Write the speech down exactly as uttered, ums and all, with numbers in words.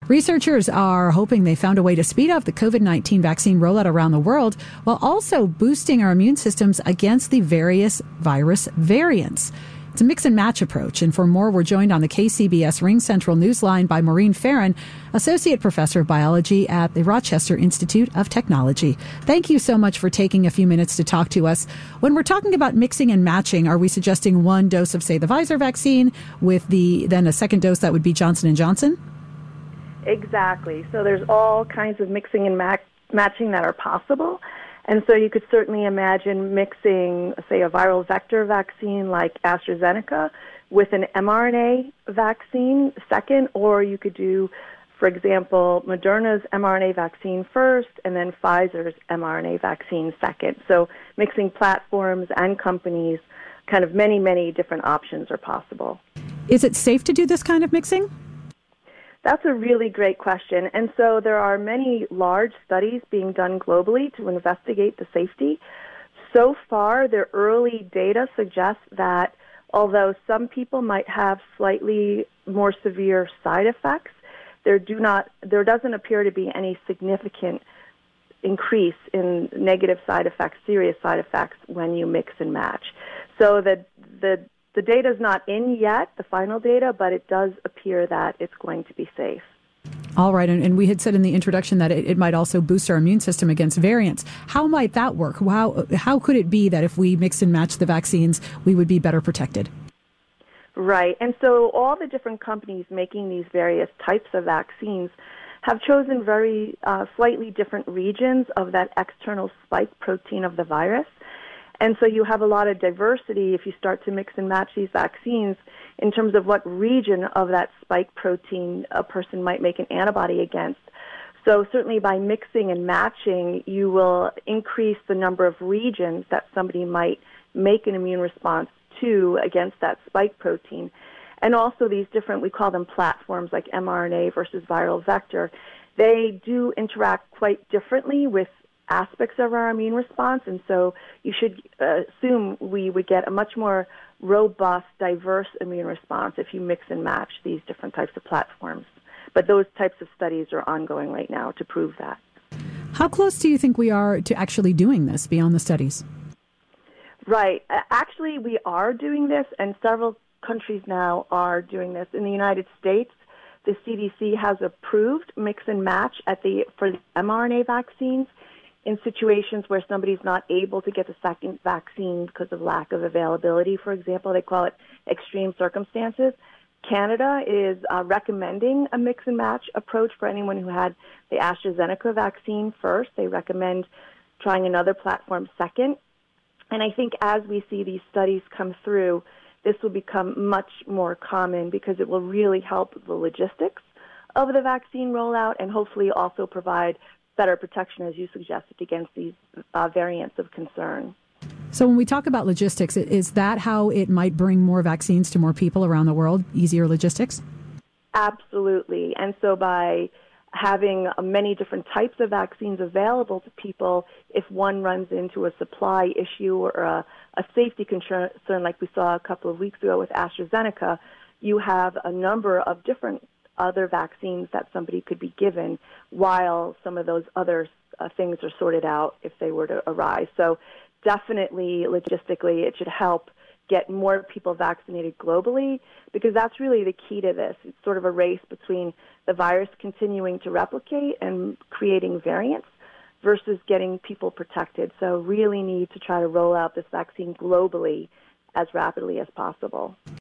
Researchers are hoping they found a way to speed up the covid nineteen vaccine rollout around the world while also boosting our immune systems against the various virus variants. It's a mix and match approach. And for more, we're joined on the K C B S Ring Central Newsline by Maureen Farren, Associate Professor of Biology at the Rochester Institute of Technology. Thank you so much for taking a few minutes to talk to us. When we're talking about mixing and matching, are we suggesting one dose of, say, the Pfizer vaccine with the then a second dose that would be Johnson and Johnson? Exactly. So there's all kinds of mixing and ma- matching that are possible. And so you could certainly imagine mixing, say, a viral vector vaccine like AstraZeneca with an mRNA vaccine second, or you could do, for example, Moderna's mRNA vaccine first and then Pfizer's mRNA vaccine second. So mixing platforms and companies, kind of many, many different options are possible. Is it safe to do this kind of mixing? That's a really great question. And so there are many large studies being done globally to investigate the safety. So far, the early data suggests that although some people might have slightly more severe side effects, there do not, there doesn't appear to be any significant increase in negative side effects, serious side effects when you mix and match. So the the The data is not in yet, the final data, but it does appear that it's going to be safe. All right. And, and we had said in the introduction that it, it might also boost our immune system against variants. How might that work? How, how could it be that if we mix and match the vaccines, we would be better protected? Right. And so all the different companies making these various types of vaccines have chosen very uh, slightly different regions of that external spike protein of the virus. And so you have a lot of diversity if you start to mix and match these vaccines in terms of what region of that spike protein a person might make an antibody against. So certainly by mixing and matching, you will increase the number of regions that somebody might make an immune response to against that spike protein. And also these different, we call them platforms like mRNA versus viral vector, they do interact quite differently with aspects of our immune response, and so you should uh, assume we would get a much more robust, diverse immune response if you mix and match these different types of platforms. But those types of studies are ongoing right now to prove that. How close do you think we are to actually doing this beyond the studies? Right. Uh, actually, we are doing this, and several countries now are doing this. In the United States, the C D C has approved mix and match at the for the mRNA vaccines in situations where somebody's not able to get the second vaccine because of lack of availability, for example. They call it extreme circumstances. Canada is uh, recommending a mix and match approach for anyone who had the AstraZeneca vaccine first. They recommend trying another platform second. And I think as we see these studies come through, this will become much more common because it will really help the logistics of the vaccine rollout and hopefully also provide better protection, as you suggested, against these uh, variants of concern. So when we talk about logistics, is that how it might bring more vaccines to more people around the world, easier logistics? Absolutely. And so by having uh, many different types of vaccines available to people, if one runs into a supply issue or a, a safety concern like we saw a couple of weeks ago with AstraZeneca, you have a number of different other vaccines that somebody could be given while some of those other uh, things are sorted out if they were to arise. So definitely, logistically, it should help get more people vaccinated globally because that's really the key to this. It's sort of a race between the virus continuing to replicate and creating variants versus getting people protected. So really need to try to roll out this vaccine globally as rapidly as possible.